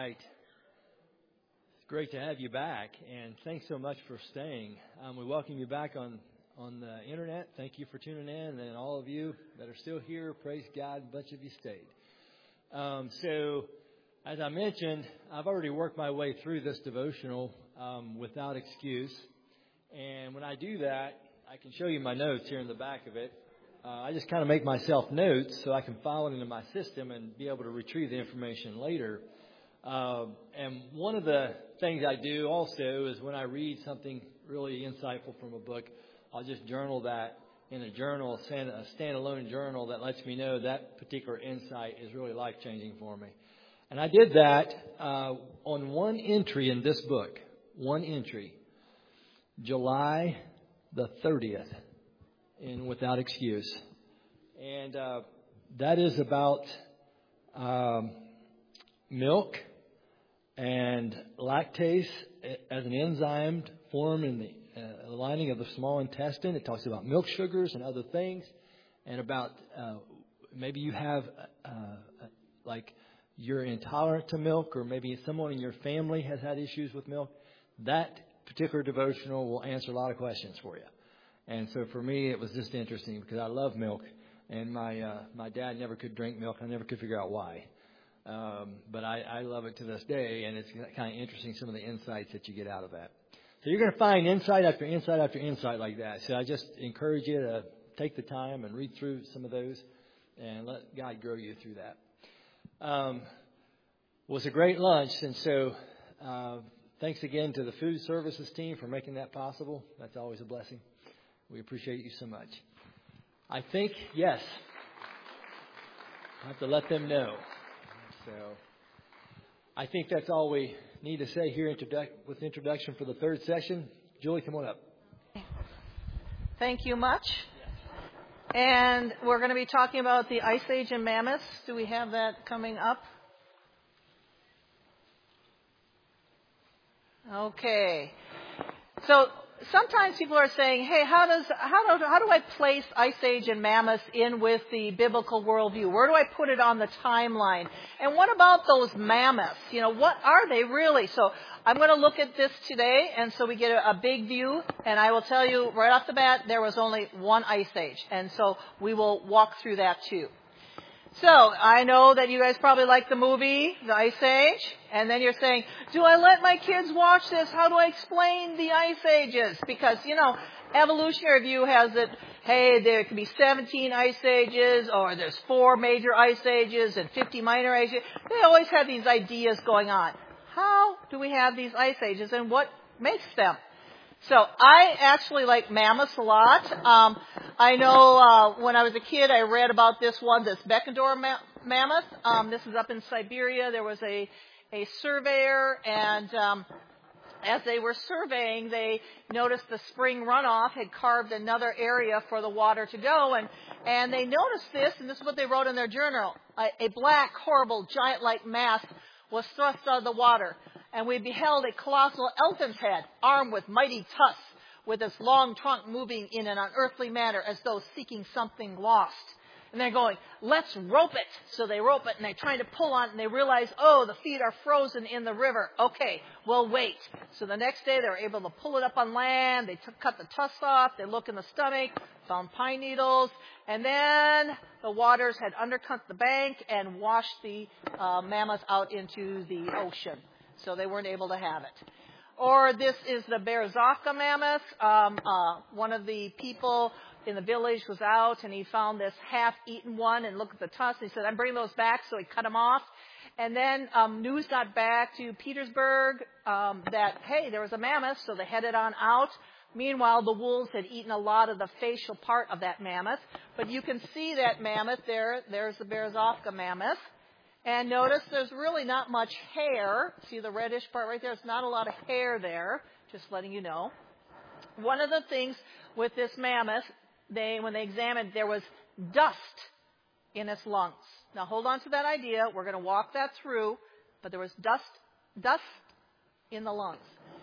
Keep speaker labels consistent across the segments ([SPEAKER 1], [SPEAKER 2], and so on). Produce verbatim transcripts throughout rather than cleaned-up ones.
[SPEAKER 1] right. It's great to have you back, and thanks so much for staying. Um, we welcome you back on, on the internet. Thank you for tuning in, and all of you that are still here, praise God, a bunch of you stayed. Um, so, as I mentioned, I've already worked my way through this devotional um, without excuse, and when I do that, I can show you my notes here in the back of it. Uh, I just kind of make myself notes so I can file it into my system and be able to retrieve the information later. Uh, and one of the things I do also is when I read something really insightful from a book, I'll just journal that in a journal, a standalone journal that lets me know that particular insight is really life-changing for me. And I did that uh, on one entry in this book, one entry, July the thirtieth. In Without Excuse. And uh, that is about um, milk and lactase as an enzyme formed in the uh, lining of the small intestine. It talks about milk sugars and other things, and about uh, maybe you have uh, uh, like you're intolerant to milk, or maybe someone in your family has had issues with milk. That particular devotional will answer a lot of questions for you. And so for me, it was just interesting because I love milk, and my uh, my dad never could drink milk. I never could figure out why. Um, but I, I love it to this day, and it's kind of interesting some of the insights that you get out of that. So you're going to find insight after insight after insight like that. So I just encourage you to take the time and read through some of those and let God grow you through that. Um, it was a great lunch, and so uh, thanks again to the food services team for making that possible. That's always a blessing. We appreciate you so much. I think, yes, I have to let them know. So I think that's all we need to say here introdu- with introduction for the third session. Julie, come on up.
[SPEAKER 2] Thank you much. And we're going to be talking about the Ice Age and mammoths. Do we have that coming up? Okay. So sometimes people are saying, hey, how does how do how do I place Ice Age and mammoths in with the biblical worldview? Where do I put it on the timeline? And what about those mammoths? You know, what are they really? So I'm going to look at this today, and so we get a, a big view. And I will tell you right off the bat, there was only one Ice Age, and so we will walk through that too. So, I know that you guys probably like the movie, The Ice Age, and then you're saying, do I let my kids watch this? How do I explain the Ice Ages? Because, you know, evolutionary view has it, hey, there can be seventeen Ice Ages, or there's four major Ice Ages and fifty minor ages. They always have these ideas going on. How do we have these Ice Ages, and what makes them? So I actually like mammoths a lot. Um, I know uh, when I was a kid, I read about this one, this Beckendorf ma- mammoth. Um, this is up in Siberia. There was a, a surveyor, and um, as they were surveying, they noticed the spring runoff had carved another area for the water to go, and, and they noticed this, and this is what they wrote in their journal. A, a black, horrible, giant-like mass was thrust out of the water. And we beheld a colossal elephant's head, armed with mighty tusks, with its long trunk moving in an unearthly manner as though seeking something lost. And they're going, let's rope it. So they rope it, and they're trying to pull on it, and they realize, oh, the feet are frozen in the river. Okay, we'll wait. So the next day, they were able to pull it up on land. They took, cut the tusks off. They looked in the stomach, found pine needles. And then the waters had undercut the bank and washed the uh, mammoth out into the ocean. So they weren't able to have it. Or this is the Berezovka mammoth. Um, uh, one of the people in the village was out, and he found this half-eaten one and looked at the tusks. He said, I'm bringing those back, so he cut them off. And then um, news got back to Petersburg um, that, hey, there was a mammoth, so they headed on out. Meanwhile, the wolves had eaten a lot of the facial part of that mammoth. But you can see that mammoth there. There's the Berezovka mammoth. And notice there's really not much hair. See the reddish part right there? There's not a lot of hair there, just letting you know. One of the things with this mammoth, they when they examined, there was dust in its lungs. Now hold on to that idea. We're going to walk that through. But there was dust, dust in the lungs.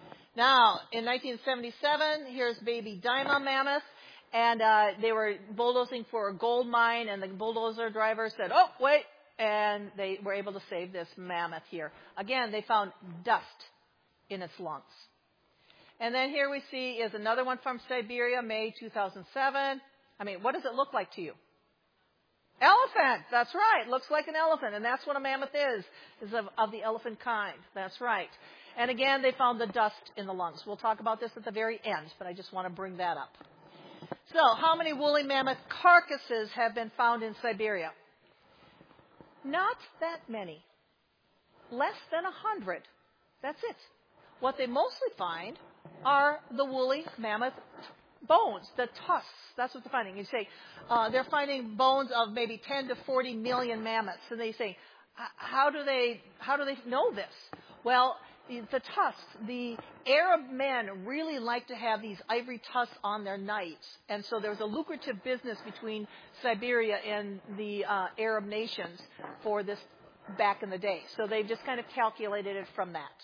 [SPEAKER 2] Now, in nineteen seventy-seven, here's baby Daima mammoth. And uh, they were bulldozing for a gold mine, and the bulldozer driver said, oh, wait. and they were able to save this mammoth here. Again, they found dust in its lungs. And then here we see is another one from Siberia, May two thousand seven. I mean, what does it look like to you? Elephant. That's right. Looks like an elephant. And that's what a mammoth is, is of, of the elephant kind. That's right. And again, they found the dust in the lungs. We'll talk about this at the very end, but I just want to bring that up. So, how many woolly mammoth carcasses have been found in Siberia? Not that many. Less than a hundred. That's it. What they mostly find are the woolly mammoth bones, the tusks. That's what they're finding. You say uh, they're finding bones of maybe ten to forty million mammoths, and they say, how do they how do they know this? Well, the tusks, the Arab men really like to have these ivory tusks on their knives, and so there's a lucrative business between Siberia and the uh, Arab nations for this back in the day. So they've just kind of calculated it from that.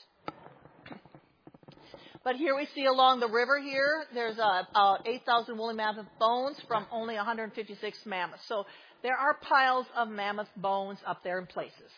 [SPEAKER 2] But here we see along the river here, there's uh, uh, eight thousand woolly mammoth bones from only one hundred fifty-six mammoths. So there are piles of mammoth bones up there in places.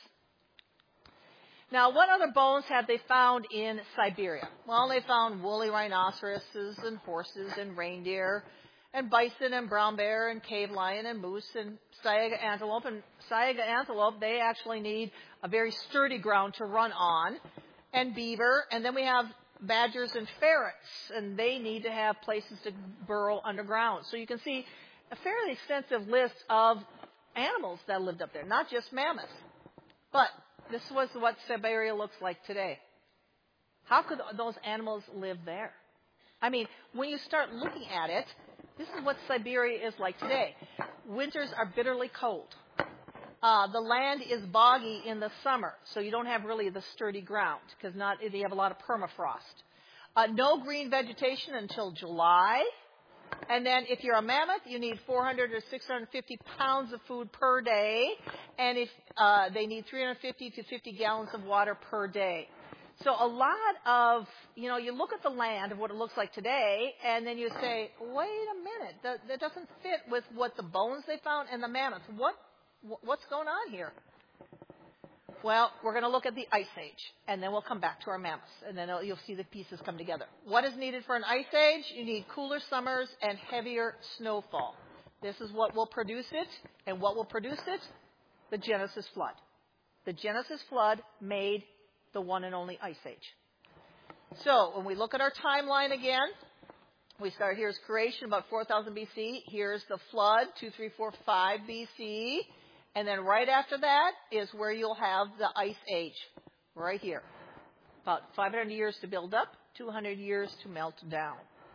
[SPEAKER 2] Now, what other bones have they found in Siberia? Well, they found woolly rhinoceroses and horses and reindeer and bison and brown bear and cave lion and moose and Saiga antelope. And Saiga antelope, they actually need a very sturdy ground to run on, and beaver. And then we have badgers and ferrets, and they need to have places to burrow underground. So you can see a fairly extensive list of animals that lived up there, not just mammoths. But this was what Siberia looks like today. How could those animals live there? I mean, when you start looking at it, this is what Siberia is like today. Winters are bitterly cold. Uh, the land is boggy in the summer, so you don't have really the sturdy ground because not you have a lot of permafrost. Uh, no green vegetation until July. And then if you're a mammoth, you need four hundred or six hundred fifty pounds of food per day. And if uh, they need three hundred fifty to fifty gallons of water per day. So a lot of, you know, you look at the land of what it looks like today, and then you say, wait a minute, that, that doesn't fit with what the bones they found and the mammoths. What, what's going on here? Well, we're going to look at the Ice Age, and then we'll come back to our mammoths, and then you'll see the pieces come together. What is needed for an Ice Age? You need cooler summers and heavier snowfall. This is what will produce it, and what will produce it? The Genesis flood. The Genesis flood made the one and only Ice Age. So, when we look at our timeline again, we start, here's creation, about four thousand B C. Here's the flood, two, three, four, five B C. And then right after that is where you'll have the Ice Age, right here. About five hundred years to build up, two hundred years to melt down.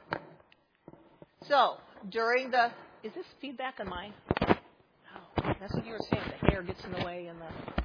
[SPEAKER 2] So, during the, is this feedback on mine? Oh, that's what you were saying, the hair gets in the way and the...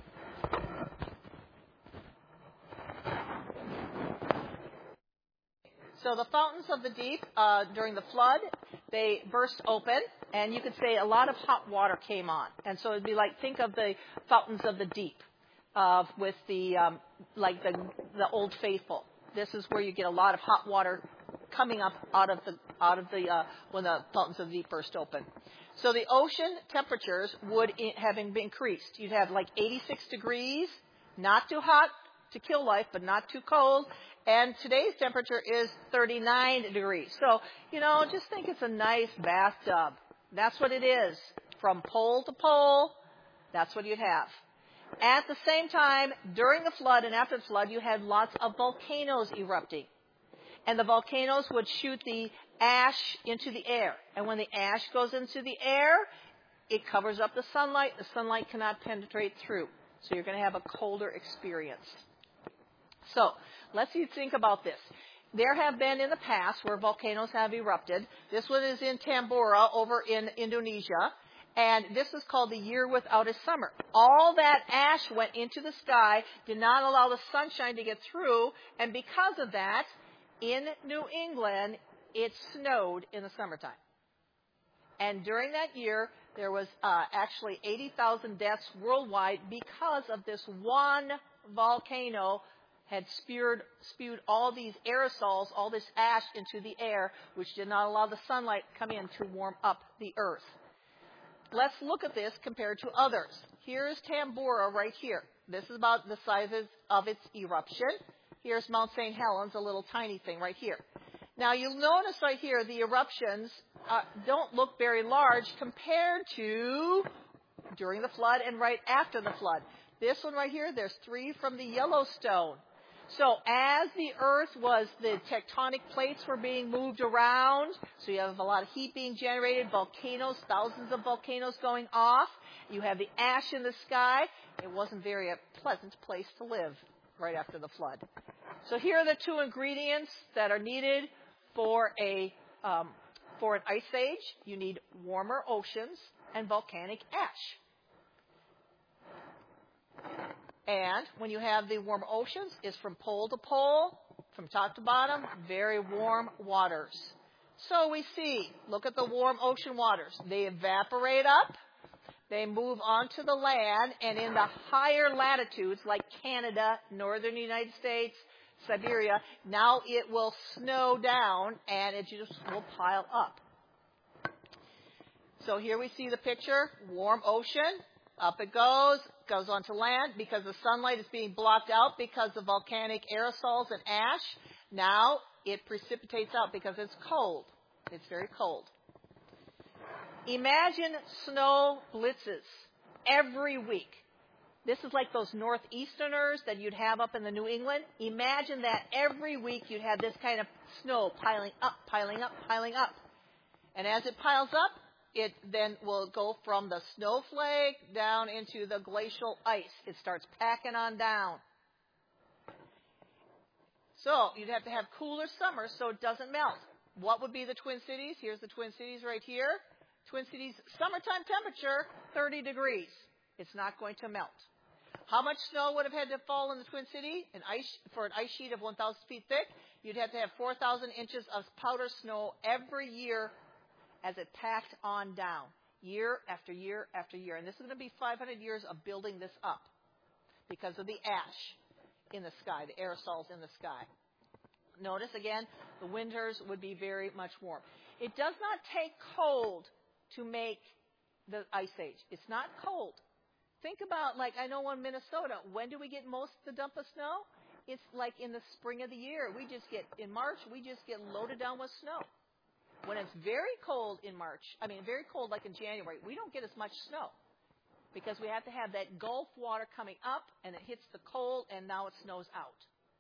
[SPEAKER 2] So the fountains of the deep, uh, during the flood, they burst open, and you could say a lot of hot water came on. And so it'd be like, think of the fountains of the deep, uh, with the, um, like the, the Old Faithful. This is where you get a lot of hot water coming up out of the, out of the, uh, when the fountains of the deep burst open. So the ocean temperatures would in, have increased. You'd have like eighty-six degrees, not too hot to kill life, but not too cold. And today's temperature is thirty-nine degrees. So, you know, just think it's a nice bathtub. That's what it is. From pole to pole, that's what you'd have. At the same time, during the flood and after the flood, you had lots of volcanoes erupting. And the volcanoes would shoot the ash into the air. And when the ash goes into the air, it covers up the sunlight. The sunlight cannot penetrate through. So you're going to have a colder experience. So, let's think about this. There have been in the past where volcanoes have erupted. This one is in Tambora over in Indonesia. And this is called the year without a summer. All that ash went into the sky, did not allow the sunshine to get through. And because of that, in New England, it snowed in the summertime. And during that year, there was uh, actually eighty thousand deaths worldwide because of this one volcano had spewed, spewed all these aerosols, all this ash into the air, which did not allow the sunlight to come in to warm up the earth. Let's look at this compared to others. Here's Tambora right here. This is about the sizes of its eruption. Here's Mount Saint Helens, a little tiny thing right here. Now, you'll notice right here the eruptions uh, don't look very large compared to during the flood and right after the flood. This one right here, there's three from the Yellowstone. So as the earth was, the tectonic plates were being moved around, so you have a lot of heat being generated, volcanoes, thousands of volcanoes going off. You have the ash in the sky. It wasn't very a pleasant place to live right after the flood. So here are the two ingredients that are needed for a um, for an ice age. You need warmer oceans and volcanic ash. And when you have the warm oceans, it's from pole to pole, from top to bottom, very warm waters. So we see, look at the warm ocean waters. They evaporate up, they move onto the land, and in the higher latitudes, like Canada, northern United States, Siberia, now it will snow down, and it just will pile up. So here we see the picture, warm ocean, up it goes, goes onto land because the sunlight is being blocked out because of volcanic aerosols and ash. Now it precipitates out because it's cold. It's very cold. Imagine snow blitzes every week. This is like those northeasterners that you'd have up in the New England. Imagine that every week you'd have this kind of snow piling up, piling up, piling up. And as it piles up, it then will go from the snowflake down into the glacial ice. It starts packing on down. So you'd have to have cooler summers so it doesn't melt. What would be the Twin Cities? Here's the Twin Cities right here. Twin Cities summertime temperature, thirty degrees. It's not going to melt. How much snow would have had to fall in the Twin City an ice, for an ice sheet of one thousand feet thick? You'd have to have four thousand inches of powder snow every year as it packed on down, year after year after year. And this is going to be five hundred years of building this up because of the ash in the sky, the aerosols in the sky. Notice, again, the winters would be very much warm. It does not take cold to make the ice age. It's not cold. Think about, like, I know in Minnesota, when do we get most of the dump of snow? It's like in the spring of the year. We just get, in March, we just get loaded down with snow. When it's very cold in March, I mean very cold like in January, we don't get as much snow because we have to have that Gulf water coming up and it hits the cold and now it snows out.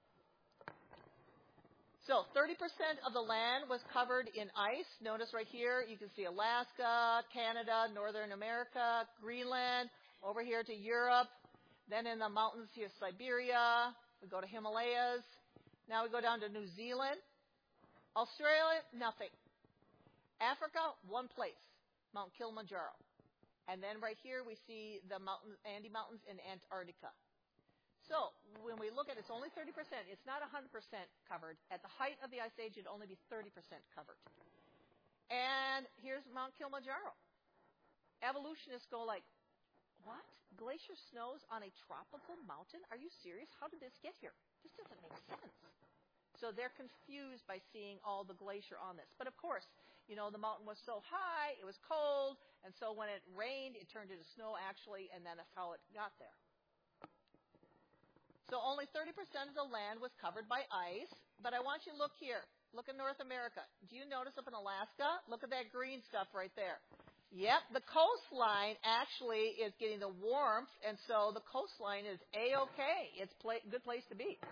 [SPEAKER 2] So thirty percent of the land was covered in ice. Notice right here you can see Alaska, Canada, Northern America, Greenland, over here to Europe. Then in the mountains here's Siberia. We go to Himalayas. Now we go down to New Zealand. Australia, nothing. Africa, one place, Mount Kilimanjaro. And then right here we see the mountain, Andes Mountains in Antarctica. So when we look at it, it's only thirty percent. It's not one hundred percent covered. At the height of the ice age, it'd only be thirty percent covered. And here's Mount Kilimanjaro. Evolutionists go like, what? Glacier snows on a tropical mountain? Are you serious? How did this get here? This doesn't make sense. So they're confused by seeing all the glacier on this. But of course, you know, the mountain was so high, it was cold, and so when it rained, it turned into snow actually, and then that's how it got there. So only thirty percent of the land was covered by ice, but I want you to look here. Look in North America. Do you notice up in Alaska? Look at that green stuff right there. Yep, the coastline actually is getting the warmth, and so the coastline is A-okay. It's a good place to be.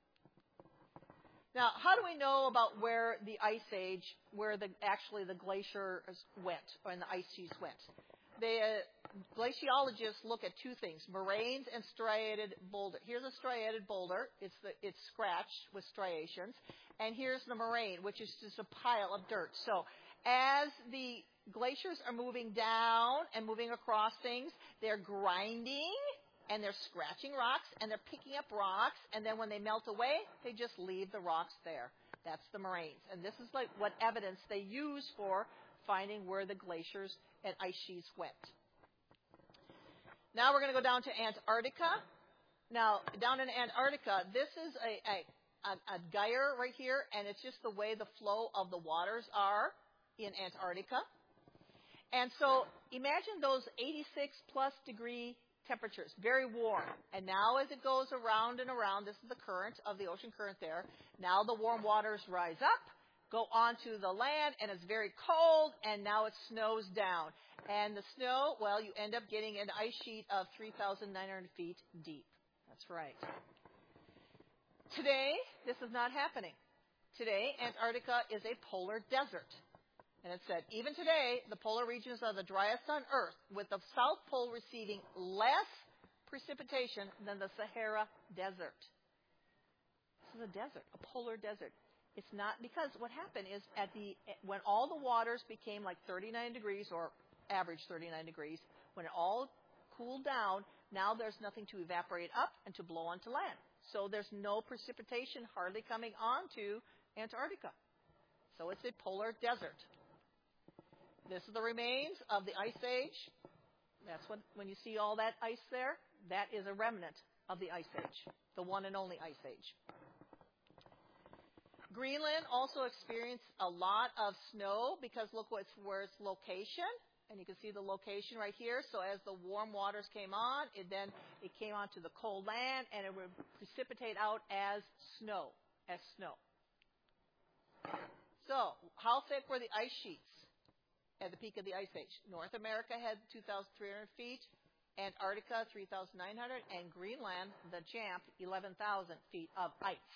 [SPEAKER 2] Now, how do we know about where the ice age, where the actually the glaciers went, or the ice sheets went? The uh, glaciologists look at two things: moraines and striated boulder. Here's a striated boulder; it's the it's scratched with striations, and here's the moraine, which is just a pile of dirt. So, as the glaciers are moving down and moving across things, they're grinding. And they're scratching rocks, and they're picking up rocks, and then when they melt away, they just leave the rocks there. That's the moraines. And this is like what evidence they use for finding where the glaciers and ice sheets went. Now we're going to go down to Antarctica. Now, down in Antarctica, this is a, a, a, a gyre right here, and it's just the way the flow of the waters are in Antarctica. And so imagine those eighty-six plus degree temperatures, very warm. And now as it goes around and around, this is the current of the ocean current there, now the warm waters rise up, go onto the land, and it's very cold, and now it snows down. And the snow, well, you end up getting an ice sheet of three thousand nine hundred feet deep. That's right. Today, this is not happening. Today, Antarctica is a polar desert. And it said, even today, the polar regions are the driest on Earth, with the South Pole receiving less precipitation than the Sahara Desert. This is a desert, a polar desert. It's not, because what happened is at the when all the waters became like thirty-nine degrees, or average thirty-nine degrees, when it all cooled down, now there's nothing to evaporate up and to blow onto land. So there's no precipitation hardly coming onto Antarctica. So it's a polar desert. This is the remains of the Ice Age. That's what, when you see all that ice there, that is a remnant of the Ice Age, the one and only Ice Age. Greenland also experienced a lot of snow because look what's, where its location. And you can see the location right here. So as the warm waters came on, it then it came onto the cold land, and it would precipitate out as snow, as snow. So how thick were the ice sheets at the peak of the Ice Age? North America had two thousand three hundred feet, Antarctica three thousand nine hundred, and Greenland, the Jamp, eleven thousand feet of ice.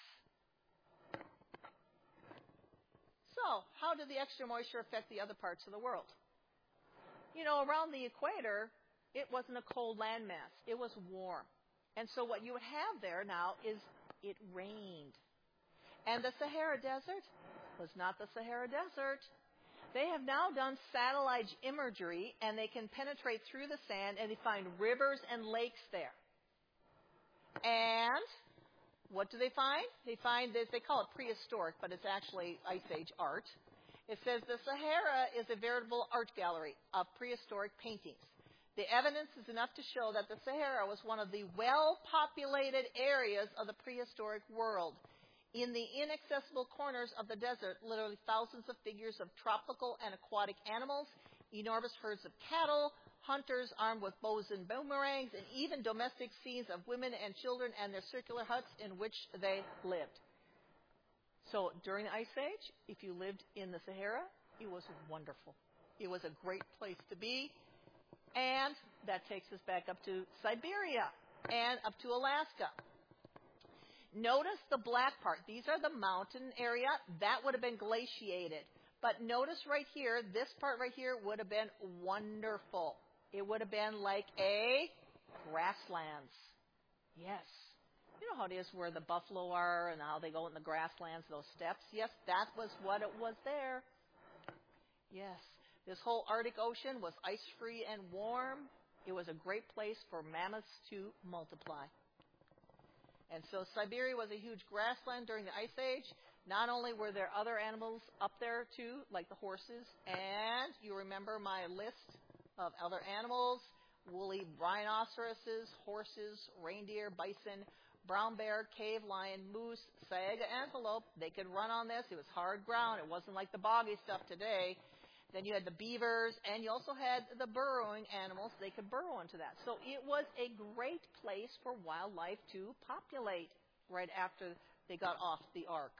[SPEAKER 2] So how did the extra moisture affect the other parts of the world? You know, around the equator, it wasn't a cold landmass. It was warm. And so what you would have there now is it rained. And the Sahara Desert was not the Sahara Desert. They have now done satellite imagery, and they can penetrate through the sand, and they find rivers and lakes there. And what do they find? They find this, they call it prehistoric, but it's actually Ice Age art. It says the Sahara is a veritable art gallery of prehistoric paintings. The evidence is enough to show that the Sahara was one of the well-populated areas of the prehistoric world. In the inaccessible corners of the desert, literally thousands of figures of tropical and aquatic animals, enormous herds of cattle, hunters armed with bows and boomerangs, and even domestic scenes of women and children and their circular huts in which they lived. So during the Ice Age, if you lived in the Sahara, it was wonderful. It was a great place to be. And that takes us back up to Siberia and up to Alaska. Notice the black part. These are the mountain area. That would have been glaciated. But notice right here, this part right here would have been wonderful. It would have been like a grasslands. Yes. You know how it is where the buffalo are and how they go in the grasslands, those steppes? Yes, that was what it was there. Yes. This whole Arctic Ocean was ice-free and warm. It was a great place for mammoths to multiply. And so Siberia was a huge grassland during the Ice Age. Not only were there other animals up there, too, like the horses, and you remember my list of other animals, woolly rhinoceroses, horses, reindeer, bison, brown bear, cave lion, moose, saga antelope. They could run on this. It was hard ground. It wasn't like the boggy stuff today. Then you had the beavers, and you also had the burrowing animals. They could burrow into that. So it was a great place for wildlife to populate right after they got off the ark.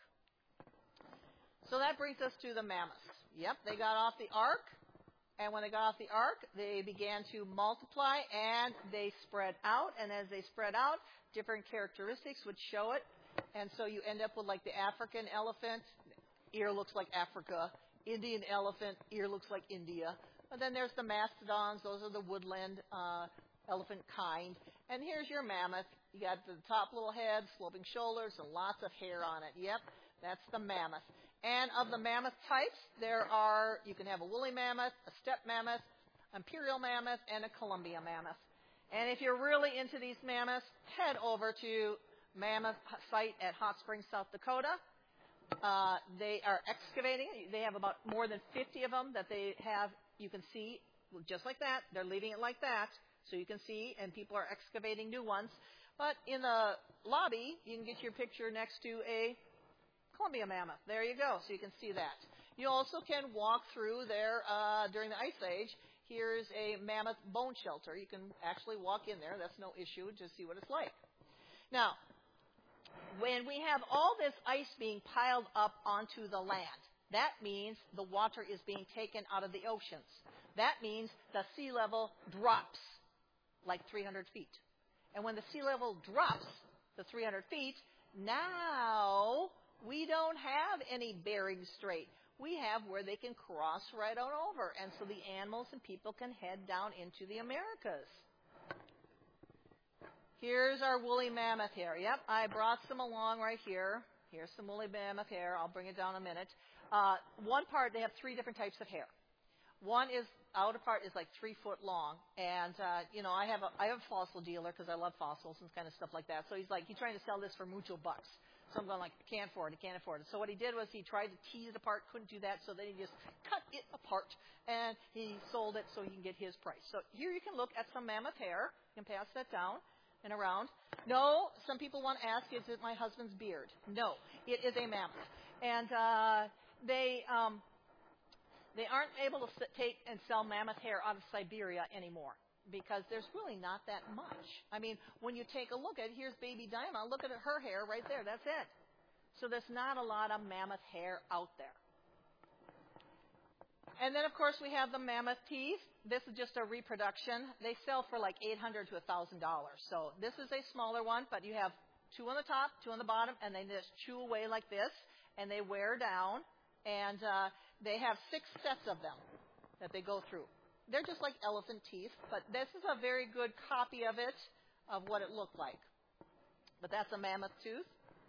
[SPEAKER 2] So that brings us to the mammoths. Yep, they got off the ark, and when they got off the ark, they began to multiply, and they spread out. And as they spread out, different characteristics would show it. And so you end up with like the African elephant. Ear looks like Africa. Indian elephant, ear looks like India. And then there's the mastodons. Those are the woodland uh, elephant kind. And here's your mammoth. You got the top little head, sloping shoulders, and lots of hair on it. Yep, that's the mammoth. And of the mammoth types, there are, you can have a woolly mammoth, a steppe mammoth, imperial mammoth, and a Columbia mammoth. And if you're really into these mammoths, head over to Mammoth site at Hot Springs, South Dakota. Uh, they are excavating. They have about more than fifty of them that they have. You can see just like that. They're leaving it like that, so you can see. And people are excavating new ones. But in the lobby, you can get your picture next to a Columbia mammoth. There you go. So you can see that. You also can walk through there uh, during the Ice Age. Here's a mammoth bone shelter. You can actually walk in there. That's no issue. Just see what it's like. Now, when we have all this ice being piled up onto the land, that means the water is being taken out of the oceans. That means the sea level drops like three hundred feet. And when the sea level drops to three hundred feet, now we don't have any Bering Strait. We have where they can cross right on over. And so the animals and people can head down into the Americas. Here's our woolly mammoth hair. Yep, I brought some along right here. Here's some woolly mammoth hair. I'll bring it down in a minute. Uh, one part, they have three different types of hair. One is, outer part is like three foot long. And, uh, you know, I have a, I have a fossil dealer because I love fossils and kind of stuff like that. So he's like, he's trying to sell this for mucho bucks. So I'm going like, I can't afford it, can't afford it. So what he did was he tried to tease it apart, couldn't do that, so then he just cut it apart, and he sold it so he can get his price. So here you can look at some mammoth hair. You can pass that down and around. No, some people want to ask, is it my husband's beard? No, it is a mammoth. And uh, they um, they aren't able to take and sell mammoth hair out of Siberia anymore, because there's really not that much. I mean, when you take a look at it, here's baby Diamond. Look at her hair right there. That's it. So there's not a lot of mammoth hair out there. And then, of course, we have the mammoth teeth. This is just a reproduction. They sell for like eight hundred dollars to one thousand dollars. So this is a smaller one, but you have two on the top, two on the bottom, and they just chew away like this, and they wear down. And uh, they have six sets of them that they go through. They're just like elephant teeth, but this is a very good copy of it, of what it looked like. But that's a mammoth tooth.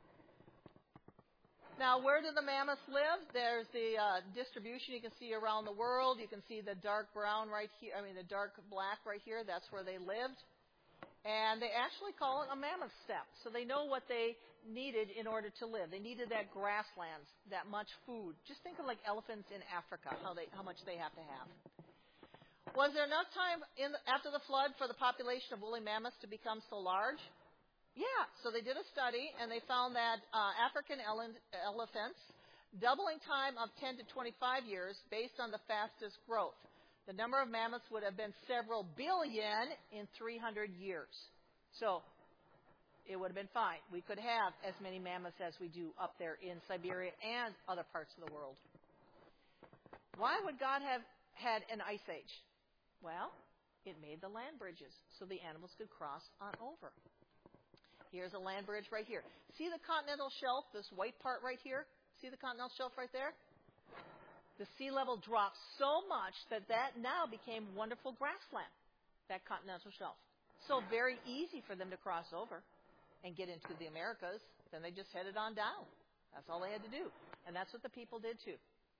[SPEAKER 2] Now, where do the mammoths live? There's the uh, distribution you can see around the world. You can see the dark brown right here, I mean the dark black right here. That's where they lived. And they actually call it a mammoth steppe. So they know what they needed in order to live. They needed that grasslands, that much food. Just think of like elephants in Africa, how they, how much they have to have. Was there enough time in the, after the flood for the population of woolly mammoths to become so large? Yeah, so they did a study, and they found that uh, African ele- elephants, doubling time of ten to twenty-five years based on the fastest growth. The number of mammoths would have been several billion in three hundred years. So it would have been fine. We could have as many mammoths as we do up there in Siberia and other parts of the world. Why would God have had an ice age? Well, it made the land bridges so the animals could cross on over. Here's a land bridge right here. See the continental shelf, this white part right here? See the continental shelf right there? The sea level dropped so much that that now became wonderful grassland, that continental shelf. So very easy for them to cross over and get into the Americas. Then they just headed on down. That's all they had to do. And that's what the people did too.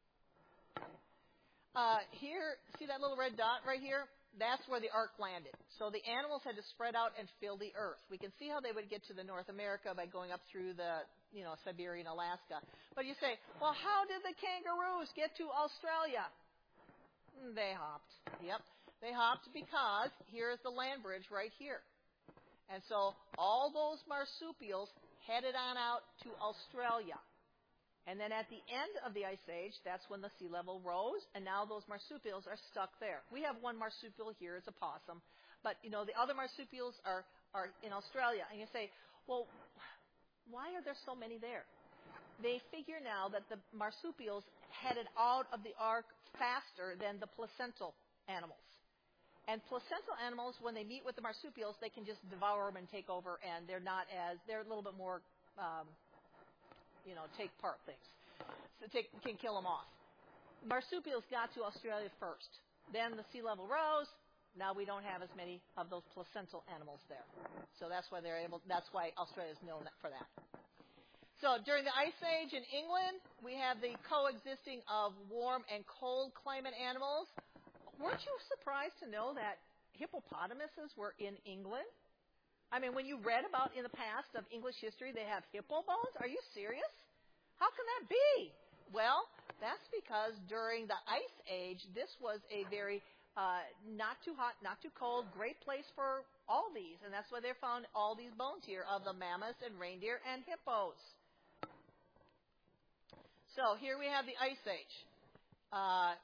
[SPEAKER 2] Uh, here, see that little red dot right here? That's where the ark landed. So the animals had to spread out and fill the earth. We can see how they would get to the North America by going up through the, you know, Siberia and Alaska. But you say, well, how did the kangaroos get to Australia? They hopped. Yep. They hopped because here's the land bridge right here. And so all those marsupials headed on out to Australia. And then at the end of the Ice Age, that's when the sea level rose, and now those marsupials are stuck there. We have one marsupial here, it's a possum, but, you know, the other marsupials are, are in Australia. And you say, well, why are there so many there? They figure now that the marsupials headed out of the ark faster than the placental animals. And placental animals, when they meet with the marsupials, they can just devour them and take over, and they're not as, they're a little bit more... Um, you know, take part things. So take, can kill them off. Marsupials got to Australia first. Then the sea level rose. Now we don't have as many of those placental animals there. So that's why they're able, that's why Australia is known for that. So during the Ice Age in England, we have the coexisting of warm and cold climate animals. Weren't you surprised to know that hippopotamuses were in England? I mean, when you read about in the past of English history, they have hippo bones? Are you serious? How can that be? Well, that's because during the Ice Age, this was a very uh, not too hot, not too cold, great place for all these. And that's why they found all these bones here of the mammoths and reindeer and hippos. So here we have the Ice Age. Uh,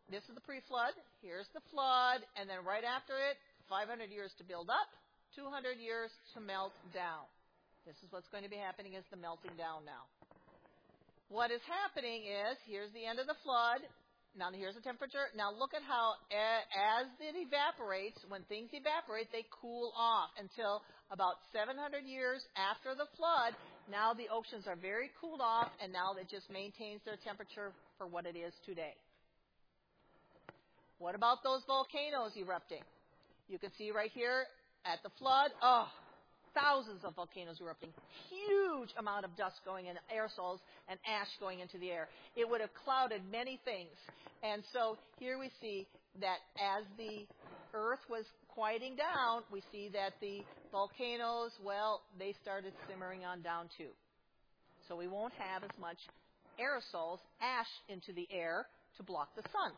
[SPEAKER 2] this is the pre-flood. Here's the flood. And then right after it, five hundred years to build up, two hundred years to melt down. This is what's going to be happening is the melting down now. What is happening is, here's the end of the flood. Now here's the temperature. Now look at how as it evaporates, when things evaporate, they cool off until about seven hundred years after the flood. Now the oceans are very cooled off, and now it just maintains their temperature for what it is today. What about those volcanoes erupting? You can see right here at the flood, oh, thousands of volcanoes erupting. Huge amount of dust going in, aerosols and ash going into the air. It would have clouded many things. And so here we see that as the earth was quieting down, we see that the volcanoes, well, they started simmering on down too. So we won't have as much aerosols, ash into the air to block the sun.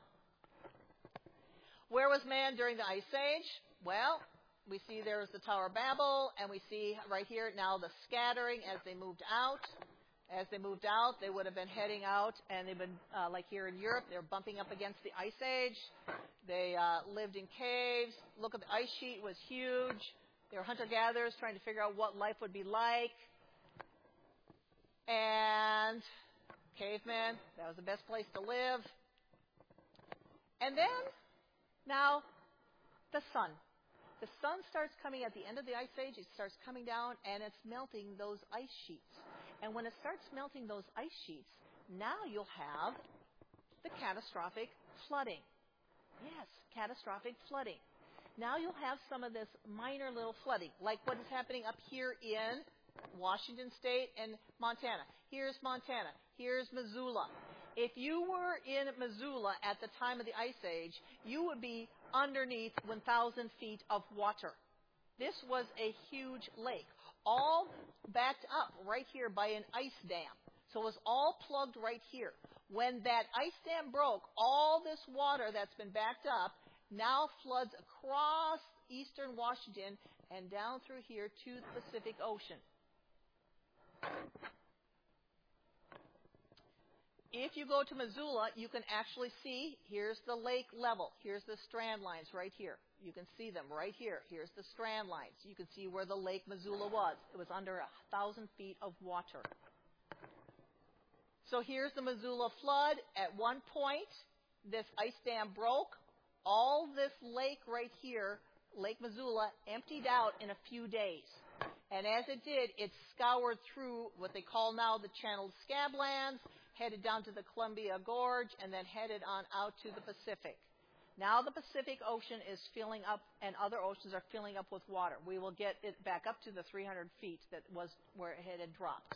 [SPEAKER 2] Where was man during the Ice Age? Well, we see there's the Tower of Babel, and we see right here now the scattering as they moved out. As they moved out, they would have been heading out, and they've been, uh, like here in Europe, they're bumping up against the Ice Age. They uh, lived in caves. Look at the ice sheet was huge. They were hunter-gatherers trying to figure out what life would be like. And cavemen, that was the best place to live. And then, now, the sun. The sun starts coming at the end of the Ice Age. It starts coming down, and it's melting those ice sheets. And when it starts melting those ice sheets, now you'll have the catastrophic flooding. Yes, catastrophic flooding. Now you'll have some of this minor little flooding, like what is happening up here in Washington State and Montana. Here's Montana. Here's Missoula. If you were in Missoula at the time of the Ice Age, you would be underneath one thousand feet of water. This was a huge lake, all backed up right here by an ice dam. So it was all plugged right here. When that ice dam broke, all this water that's been backed up now floods across eastern Washington and down through here to the Pacific Ocean. If you go to Missoula, you can actually see, here's the lake level. Here's the strand lines right here. You can see them right here. Here's the strand lines. You can see where the Lake Missoula was. It was under a thousand feet of water. So here's the Missoula flood. At one point, this ice dam broke. All this lake right here, Lake Missoula, emptied out in a few days. And as it did, it scoured through what they call now the channeled scablands, headed down to the Columbia Gorge, and then headed on out to the Pacific. Now the Pacific Ocean is filling up, and other oceans are filling up with water. We will get it back up to the three hundred feet that was where it had dropped.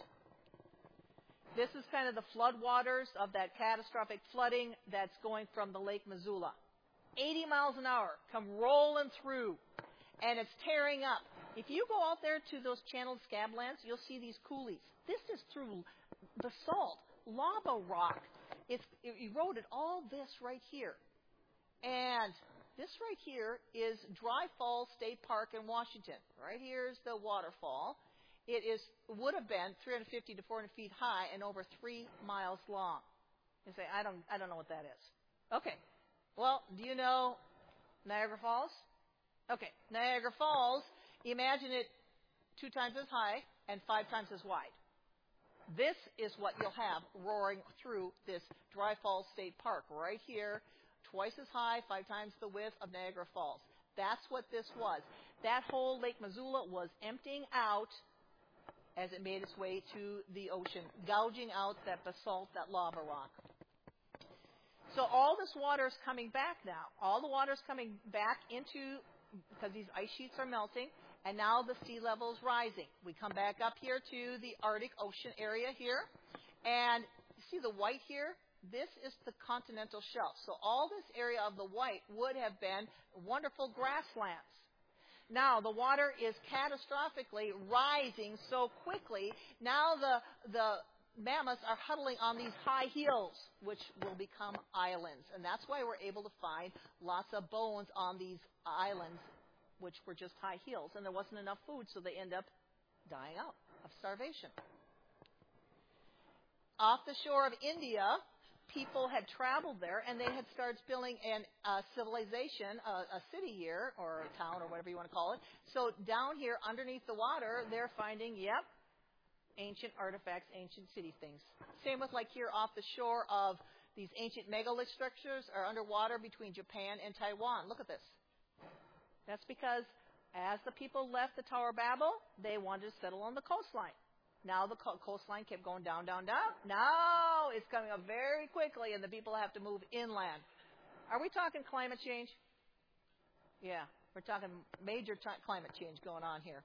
[SPEAKER 2] This is kind of the flood waters of that catastrophic flooding that's going from the Lake Missoula. eighty miles an hour come rolling through, and it's tearing up. If you go out there to those channeled scablands, you'll see these coulees. This is through basalt, lava rock. It's it eroded all this right here. And this right here is Dry Falls State Park in Washington. Right here is the waterfall. It is would have been three hundred fifty to four hundred feet high and over three miles long. You say, I don't, I don't know what that is. Okay. Well, do you know Niagara Falls? Okay. Niagara Falls, imagine it two times as high and five times as wide. This is what you'll have roaring through this Dry Falls State Park right here, twice as high, five times the width of Niagara Falls. That's what this was. That whole Lake Missoula was emptying out as it made its way to the ocean, gouging out that basalt, that lava rock. So all this water is coming back now. All the water is coming back into, because these ice sheets are melting, and now the sea level is rising. We come back up here to the Arctic Ocean area here, and you see the white here? This is the continental shelf. So all this area of the white would have been wonderful grasslands. Now the water is catastrophically rising so quickly. Now the the mammoths are huddling on these high hills, which will become islands. And that's why we're able to find lots of bones on these islands, which were just high hills. And there wasn't enough food, so they end up dying out of starvation. Off the shore of India, people had traveled there, and they had started building a uh, civilization, a, a city here, or a town, or whatever you want to call it. So down here, underneath the water, they're finding, yep, ancient artifacts, ancient city things. Same with like here off the shore of these ancient megalith structures are underwater between Japan and Taiwan. Look at this. That's because as the people left the Tower of Babel, they wanted to settle on the coastline. Now the co- coastline kept going down, down, down. Now it's coming up very quickly, and the people have to move inland. Are we talking climate change? Yeah, we're talking major t- climate change going on here.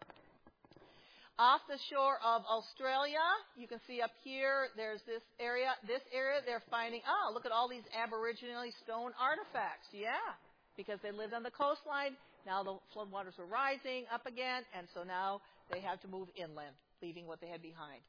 [SPEAKER 2] Off the shore of Australia, you can see up here, there's this area. This area, they're finding, oh, look at all these Aboriginal stone artifacts. Yeah, because they lived on the coastline. Now the floodwaters were rising up again, and so now they have to move inland, leaving what they had behind.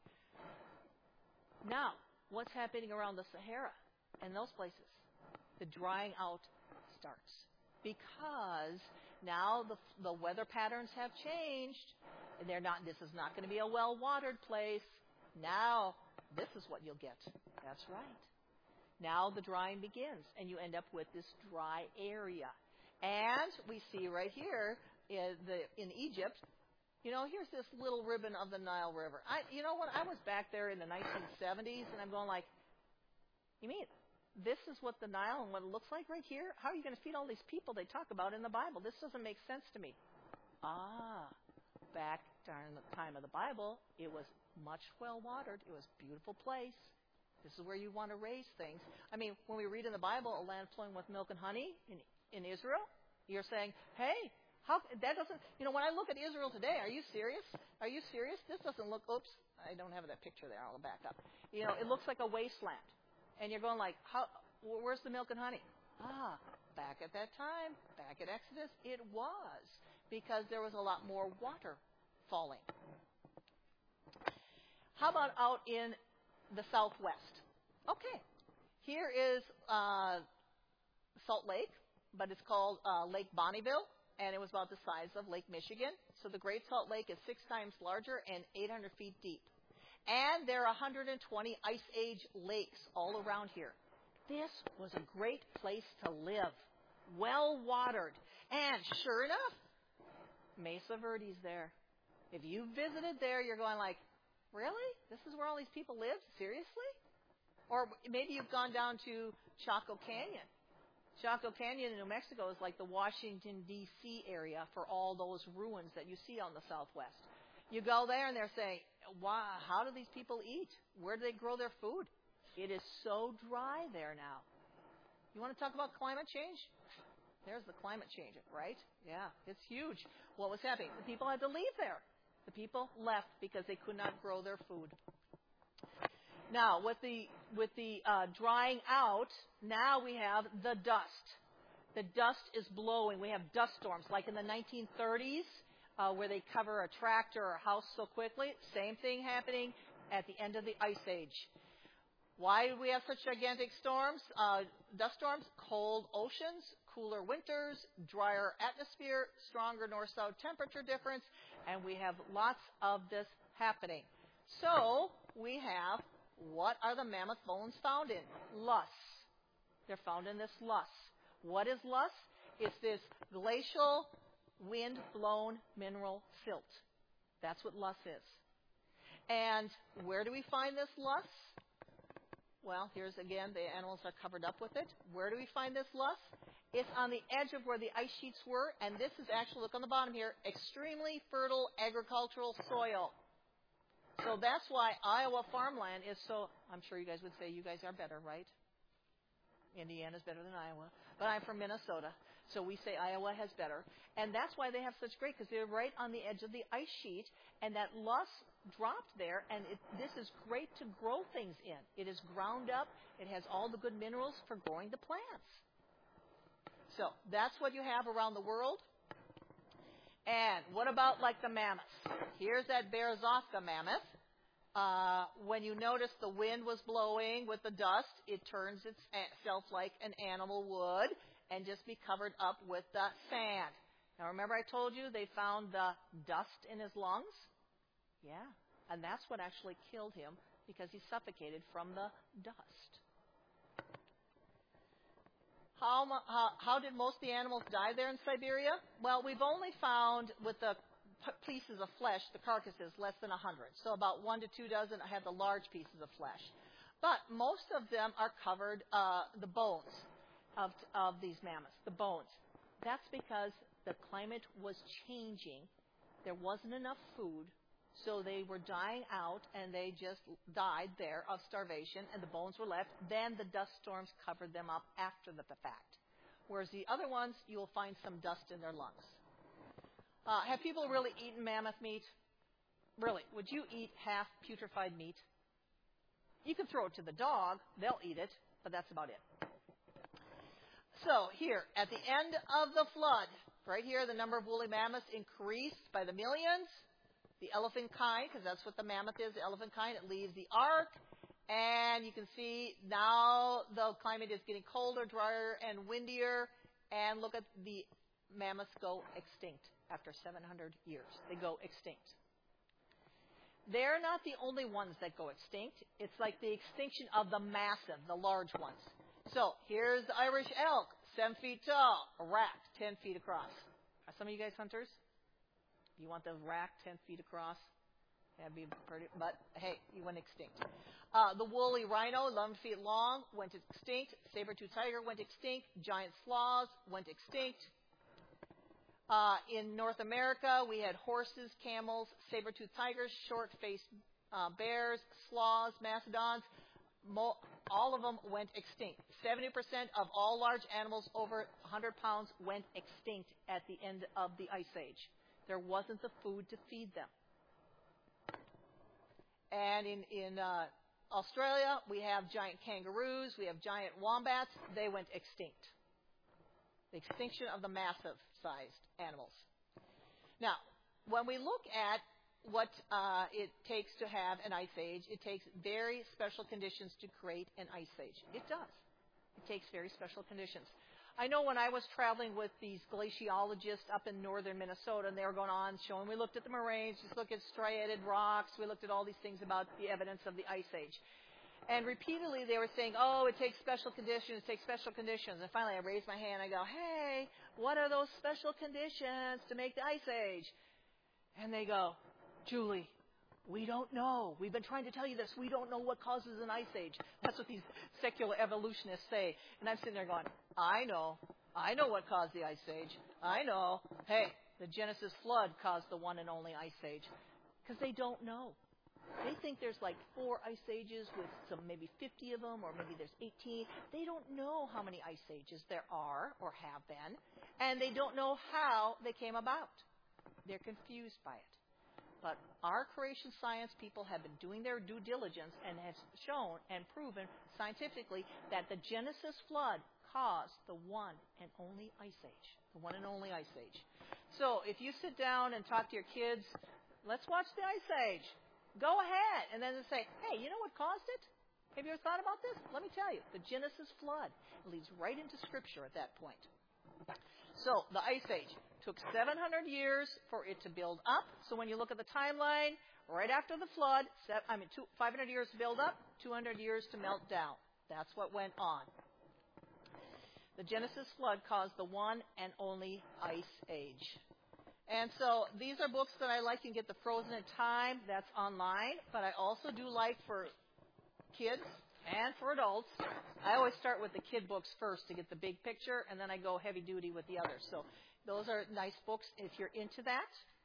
[SPEAKER 2] Now, what's happening around the Sahara and those places? The drying out starts. Because now the, the weather patterns have changed. And they're not, this is not going to be a well-watered place. Now, this is what you'll get. That's right. Now the drying begins, and you end up with this dry area. And we see right here in, the, in Egypt, you know, here's this little ribbon of the Nile River. I, you know what? I was back there in the nineteen seventies, and I'm going like, you mean this is what the Nile and what it looks like right here? How are you going to feed all these people they talk about in the Bible? This doesn't make sense to me. Ah, back during the time of the Bible, it was much well-watered. It was a beautiful place. This is where you want to raise things. I mean, when we read in the Bible, a land flowing with milk and honey in, in Israel, you're saying, hey, how, that doesn't, you know, when I look at Israel today, are you serious? Are you serious? This doesn't look, oops, I don't have that picture there. I'll back up. You know, it looks like a wasteland. And you're going like, how, where's the milk and honey? Ah, back at that time, back at Exodus, it was. Because there was a lot more water falling. How about out in the southwest? Okay, here is uh, Salt Lake, but it's called uh, Lake Bonneville, and it was about the size of Lake Michigan. So the Great Salt Lake is six times larger and eight hundred feet deep. And there are one hundred twenty Ice Age lakes all around here. This was a great place to live, well-watered. And sure enough, Mesa Verde's there. If you visited there, you're going like, really? This is where all these people lived? Seriously? Or maybe you've gone down to Chaco Canyon. Chaco Canyon in New Mexico is like the Washington, D C area for all those ruins that you see on the southwest. You go there and they're saying, wow, how do these people eat? Where do they grow their food? It is so dry there now. You want to talk about climate change? There's the climate change, right? Yeah, it's huge. What was happening? The people had to leave there. The people left because they could not grow their food. Now, with the with the uh, drying out, now we have the dust. The dust is blowing. We have dust storms, like in the nineteen thirties, uh, where they cover a tractor or a house so quickly. Same thing happening at the end of the Ice Age. Why do we have such gigantic storms, uh, dust storms? Cold oceans, cooler winters, drier atmosphere, stronger north-south temperature difference, and we have lots of this happening. So we have, what are the mammoth bones found in? Loess. They're found in this loess. What is loess? It's this glacial, wind-blown mineral silt. That's what loess is. And where do we find this loess? Well, here's again, the animals are covered up with it. Where do we find this loess? It's on the edge of where the ice sheets were, and this is actually, look on the bottom here, extremely fertile agricultural soil. So that's why Iowa farmland is so, I'm sure you guys would say you guys are better, right? Indiana's better than Iowa. But I'm from Minnesota, so we say Iowa has better. And that's why they have such great, because they're right on the edge of the ice sheet, and that loess dropped there, and it, this is great to grow things in. It is ground up. It has all the good minerals for growing the plants. So that's what you have around the world. And what about like the mammoths? Here's that Berezovka mammoth. Uh, when you notice the wind was blowing with the dust, it turns itself like an animal would and just be covered up with the sand. Now remember I told you they found the dust in his lungs? Yeah, and that's what actually killed him because he suffocated from the dust. How, how, how did most of the animals die there in Siberia? Well, we've only found with the p- pieces of flesh, the carcasses, less than one hundred. So about one to two dozen have the large pieces of flesh. But most of them are covered, uh, the bones of, of these mammoths, the bones. That's because the climate was changing. There wasn't enough food, so they were dying out, and they just died there of starvation, and the bones were left. Then the dust storms covered them up after the fact. Whereas the other ones, you'll find some dust in their lungs. Uh, have people really eaten mammoth meat? Really? Would you eat half putrefied meat? You can throw it to the dog. They'll eat it, but that's about it. So here, at the end of the flood, right here, the number of woolly mammoths increased by the millions. The elephant kind, because that's what the mammoth is, the elephant kind, it leaves the ark. And you can see now the climate is getting colder, drier, and windier. And look at the mammoths go extinct after seven hundred years. They go extinct. They're not the only ones that go extinct. It's like the extinction of the massive, the large ones. So here's the Irish elk, seven feet tall, a rack, ten feet across. Are some of you guys hunters? You want the rack ten feet across? That'd be pretty, but hey, you went extinct. Uh, the woolly rhino, eleven feet long, went extinct. Saber-toothed tiger went extinct. Giant sloths went extinct. Uh, in North America, we had horses, camels, saber-toothed tigers, short-faced uh, bears, sloths, mastodons. Mo- all of them went extinct. seventy percent of all large animals over one hundred pounds went extinct at the end of the Ice Age. There wasn't the food to feed them. And in, in uh, Australia, we have giant kangaroos, we have giant wombats. They went extinct. The extinction of the massive-sized animals. Now, when we look at what uh, it takes to have an ice age, it takes very special conditions to create an ice age. It does. It takes very special conditions. I know when I was traveling with these glaciologists up in northern Minnesota, and they were going on showing, we looked at the moraines, just looked at striated rocks, we looked at all these things about the evidence of the ice age. And repeatedly they were saying, oh, it takes special conditions, it takes special conditions. And finally I raised my hand, I go, hey, what are those special conditions to make the ice age? And they go, Julie, we don't know. We've been trying to tell you this. We don't know what causes an ice age. That's what these secular evolutionists say. And I'm sitting there going, I know. I know what caused the ice age. I know. Hey, the Genesis flood caused the one and only ice age. Because they don't know. They think there's like four ice ages with some maybe fifty of them, or maybe there's eighteen. They don't know how many ice ages there are or have been. And they don't know how they came about. They're confused by it. But our creation science people have been doing their due diligence and have shown and proven scientifically that the Genesis flood caused the one and only ice age. The one and only ice age. So if you sit down and talk to your kids, let's watch the ice age. Go ahead. And then they say, hey, you know what caused it? Have you ever thought about this? Let me tell you. The Genesis flood. It leads right into Scripture at that point. So the ice age took seven hundred years for it to build up. So when you look at the timeline, right after the flood, I mean, two, five hundred years to build up, two hundred years to melt down. That's what went on. The Genesis flood caused the one and only ice age. And so these are books that I like. You can get the Frozen in Time. That's online. But I also do like for kids and for adults. I always start with the kid books first to get the big picture, and then I go heavy duty with the others. So those are nice books if you're into that.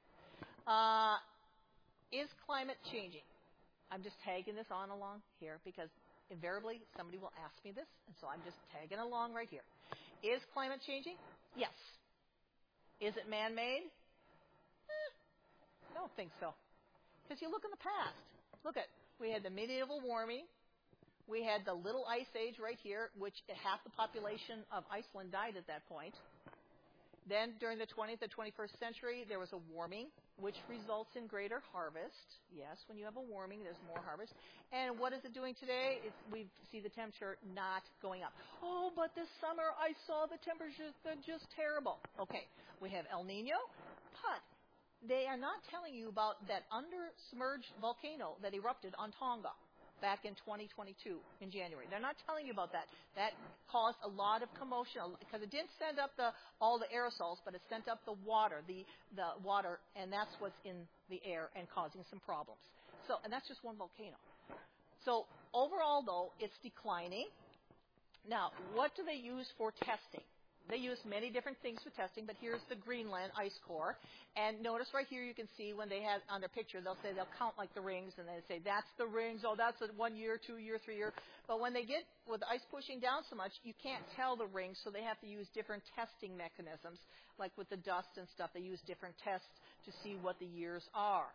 [SPEAKER 2] Uh, is climate changing? I'm just tagging this on along here because invariably somebody will ask me this, and so I'm just tagging along right here. Is climate changing? Yes. Is it man-made? Eh, I don't think so. Because you look in the past. Look at, we had the medieval warming. We had the little ice age right here, which half the population of Iceland died at that point. Then during the twentieth and twenty-first century, there was a warming, which results in greater harvest. Yes, when you have a warming, there's more harvest. And what is it doing today? It's, we see the temperature not going up. Oh, but this summer I saw the temperature's been just terrible. Okay, we have El Nino, but they are not telling you about that undersubmerged volcano that erupted on Tonga. back in twenty twenty-two in January. They're not telling you about that. That caused a lot of commotion because it didn't send up the all the aerosols, but it sent up the water, the the water, and that's what's in the air and causing some problems. So, and that's just one volcano. So overall, though, it's declining. Now, what do they use for testing? They use many different things for testing, but here's the Greenland ice core. And notice right here you can see when they have on their picture, they'll say they'll count like the rings, and they say that's the rings, oh, that's a one year, two year, three year. But when they get with the ice pushing down so much, you can't tell the rings, so they have to use different testing mechanisms. Like with the dust and stuff, they use different tests to see what the years are.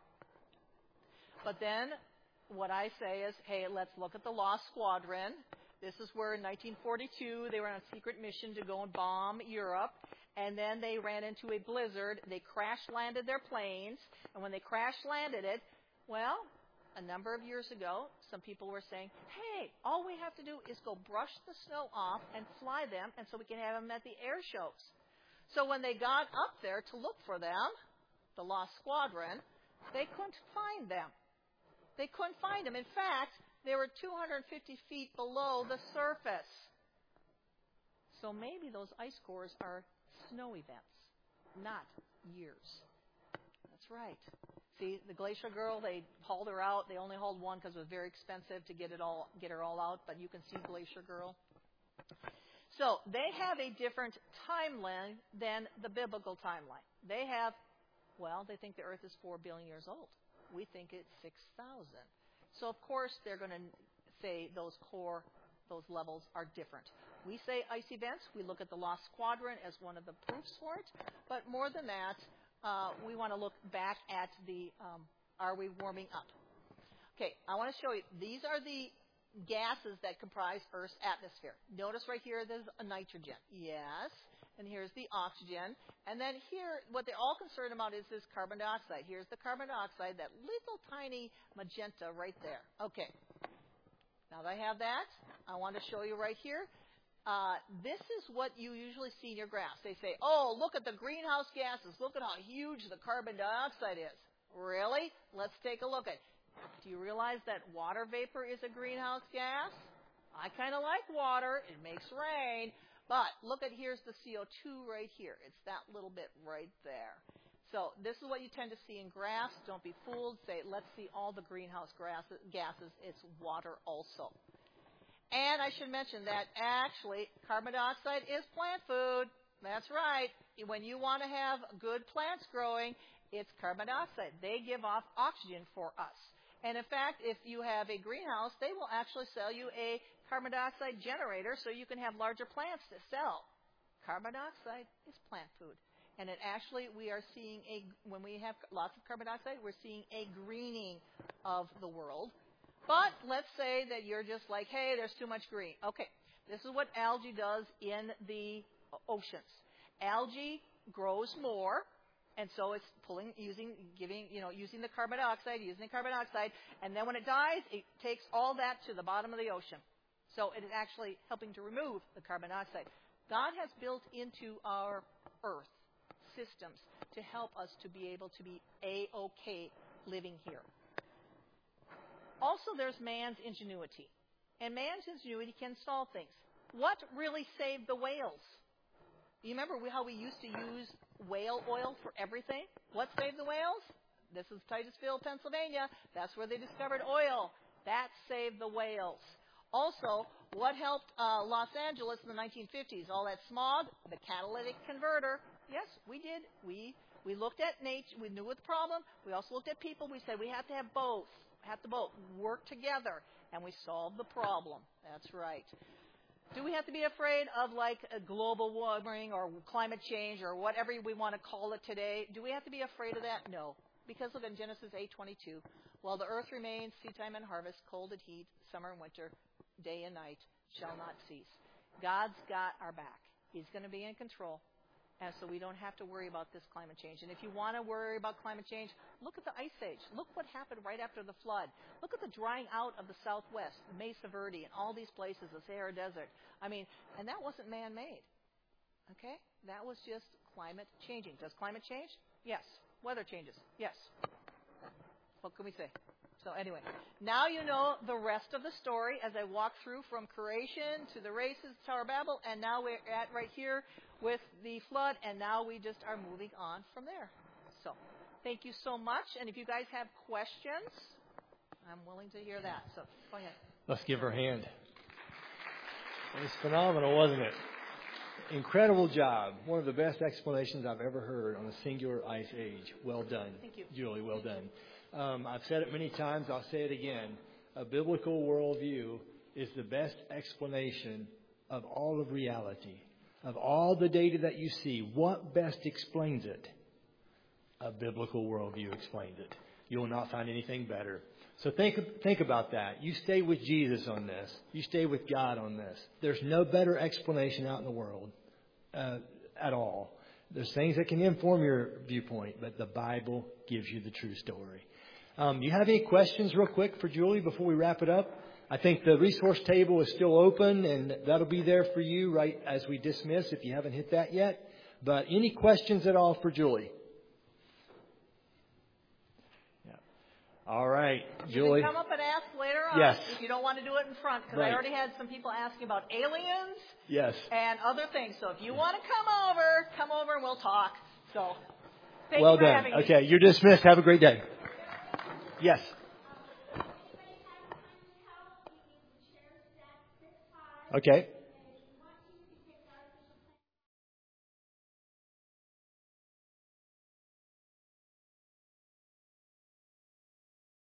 [SPEAKER 2] But then what I say is, hey, let's look at the Lost Squadron. This is where in nineteen forty-two they were on a secret mission to go and bomb Europe, and then they ran into a blizzard. They crash-landed their planes, and when they crash-landed it, well, a number of years ago, some people were saying, hey, all we have to do is go brush the snow off and fly them, and so we can have them at the air shows. So when they got up there to look for them, the Lost Squadron, they couldn't find them. They couldn't find them. In fact, they were two hundred fifty feet below the surface. So maybe those ice cores are snow events, not years. That's right. See, the Glacier Girl, they hauled her out. They only hauled one because it was very expensive to get it all, get her all out. But you can see Glacier Girl. So they have a different timeline than the biblical timeline. They have, well, they think the Earth is four billion years old. We think it's six thousand. So, of course, they're going to say those core, those levels are different. We say ice events. We look at the Lost Squadron as one of the proofs for it. But more than that, uh, we want to look back at the, um, are we warming up? Okay, I want to show you. These are the gases that comprise Earth's atmosphere. Notice right here there's a nitrogen. Yes. And here's the oxygen. And then here, what they're all concerned about is this carbon dioxide. Here's the carbon dioxide, that little tiny magenta right there. Okay. Now that I have that, I want to show you right here. Uh, this is what you usually see in your graphs. They say, oh, look at the greenhouse gases. Look at how huge the carbon dioxide is. Really? Let's take a look at it. Do you realize that water vapor is a greenhouse gas? I kind of like water. It makes rain. But look at, here's the C O two right here. It's that little bit right there. So this is what you tend to see in graphs. Don't be fooled. Say, let's see all the greenhouse gases. It's water also. And I should mention that actually carbon dioxide is plant food. That's right. When you want to have good plants growing, it's carbon dioxide. They give off oxygen for us. And in fact, if you have a greenhouse, they will actually sell you a carbon dioxide generator so you can have larger plants to sell. Carbon dioxide is plant food. And it actually, we are seeing a, when we have lots of carbon dioxide, we're seeing a greening of the world. But let's say that you're just like, hey, there's too much green. Okay, this is what algae does in the oceans. Algae grows more. And so it's pulling, using, giving, you know, using the carbon dioxide, using the carbon dioxide, and then when it dies, it takes all that to the bottom of the ocean. So it is actually helping to remove the carbon dioxide. God has built into our earth systems to help us to be able to be A-okay living here. Also, there's man's ingenuity. And man's ingenuity can solve things. What really saved the whales? You remember how we used to use whale oil for everything? What saved the whales? This is Titusville, Pennsylvania. That's where they discovered oil. That saved the whales. Also, what helped uh, Los Angeles in the nineteen fifties? All that smog, the catalytic converter. Yes, we did. We we looked at nature. We knew what the problem. We also looked at people. We said we have to have both. Have to both work together, and we solved the problem. That's right. Do we have to be afraid of like a global warming or climate change or whatever we want to call it today? Do we have to be afraid of that? No. Because look in Genesis eight twenty-two. While the earth remains, seedtime and harvest, cold and heat, summer and winter, day and night shall not cease. God's got our back. He's going to be in control. And so we don't have to worry about this climate change. And if you want to worry about climate change, look at the Ice Age. Look what happened right after the flood. Look at the drying out of the Southwest, the Mesa Verde, and all these places, the Sahara Desert. I mean, and that wasn't man-made. Okay? That was just climate changing. Does climate change? Yes. Weather changes? Yes. What can we say? So anyway, now you know the rest of the story as I walk through from creation to the races, Tower of Babel, and now we're at right here with the flood, and now we just are moving on from there. So thank you so much, and if you guys have questions, I'm willing to hear that. So go ahead.
[SPEAKER 1] Let's give her a hand. It was phenomenal, wasn't it? Incredible job. One of the best explanations I've ever heard on a singular ice age. Well done.
[SPEAKER 2] Thank you.
[SPEAKER 1] Julie, well done. Um, I've said it many times. I'll say it again. A biblical worldview is the best explanation of all of reality. Of all the data that you see, what best explains it? A biblical worldview explains it. You will not find anything better. So think think about that. You stay with Jesus on this. You stay with God on this. There's no better explanation out in the world uh, at all. There's things that can inform your viewpoint, but the Bible gives you the true story. Um, you have any questions real quick for Julie before we wrap it up? I think the resource table is still open, and that'll be there for you right as we dismiss if you haven't hit that yet. But any questions at all for Julie? All right, Julie.
[SPEAKER 2] You can come up and ask later on
[SPEAKER 1] Yes.
[SPEAKER 2] if you don't want to do it in front, because
[SPEAKER 1] Right.
[SPEAKER 2] I already had some people asking about aliens
[SPEAKER 1] Yes.
[SPEAKER 2] and other things. So if you want to come over, come over and we'll talk. So thank
[SPEAKER 1] Well
[SPEAKER 2] you for
[SPEAKER 1] done.
[SPEAKER 2] having me.
[SPEAKER 1] Okay, you're dismissed. Have a great day. Yes. Okay.